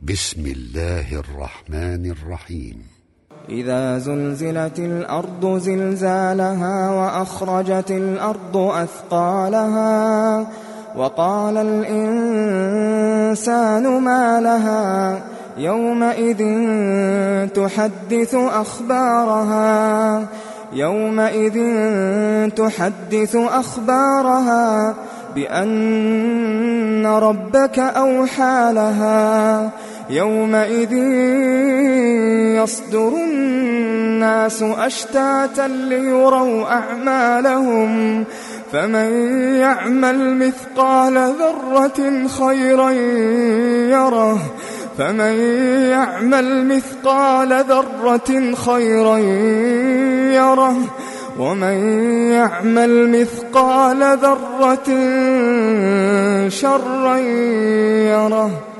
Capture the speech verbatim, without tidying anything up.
بسم الله الرحمن الرحيم. إذا زلزلت الأرض زلزالها وأخرجت الأرض أثقالها وقال الإنسان ما لها يومئذ تحدث أخبارها يومئذ تحدث أخبارها بأن ربك أوحى لها يومئذ يصدر الناس أشتاتا ليروا أعمالهم فمن يعمل مثقال ذرة خيرا يره فمن يعمل مثقال ذرة خيرا يره ومن يعمل مثقال ذرة شرا يره.